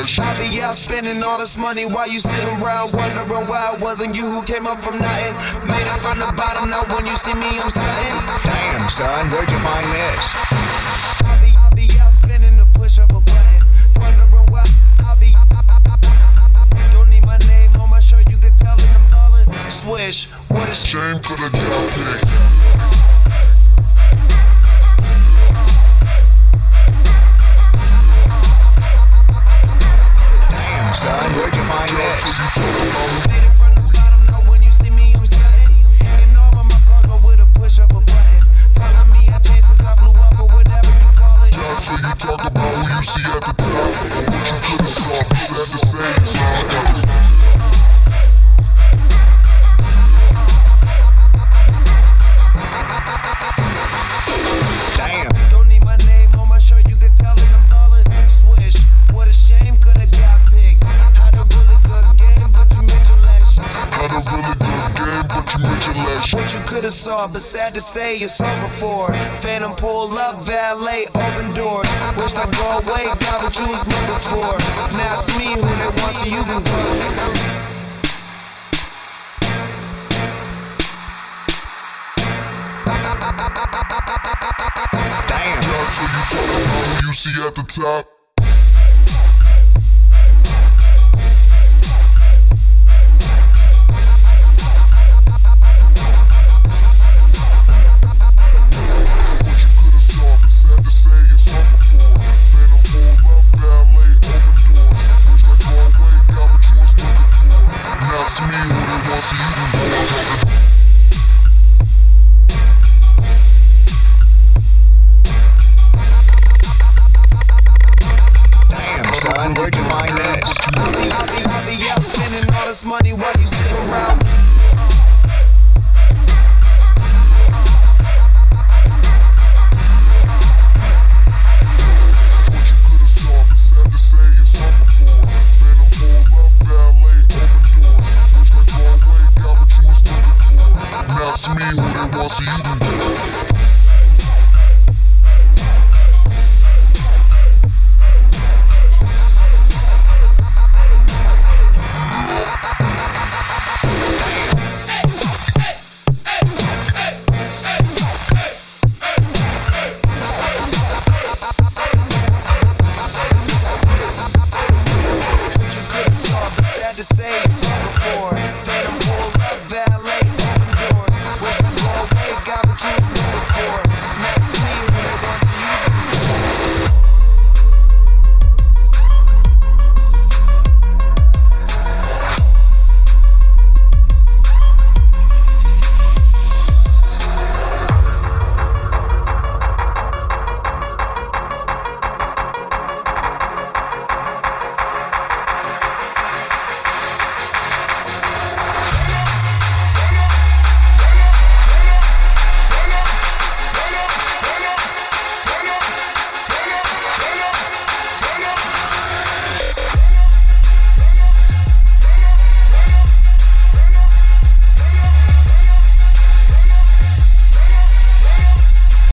I be out spending all this money while you sitting around wondering why it wasn't you who came up from nothing. Made it from the bottom, now when you see me, I'm stunting. Damn, son, where'd you find this? I be out spending the push of a button. Wondering why don't need my name on my shirt, you can tell it I'm ballin'. Swish, what a shame, could've got picked. Son, where'd you find this? Made it from the bottom, now when you see me, I'm stunting. And all of my cars go with a push of a button. Telling me I changed since I blew up or whatever you call it. Yeah, so you talk about who you see at the top. What you could've saw, be sad to say, son. Don't need my name on my shirt, you can tell it I'm ballin'. Swish, what a shame, could've got picked. Had a really good game, but you made your last shot. Had a really good game, but you made your last shot. What you could've saw, but sad to say it's over for. Phantom pull up, valet, open doors. Wished I'd go away, got what you was looking for. Now it's me who they want, so you can go. Damn. Yeah, so you talk about who you see at the top. So you can go and talk. Damn, son, where'd you find this? I be out spending all this money while you sit around. What you could've saw, but sad to say it's over for. Phantom pull up, valet, open doors. Wish I go away, got what you was looking for. Now it's me who they want, so you can go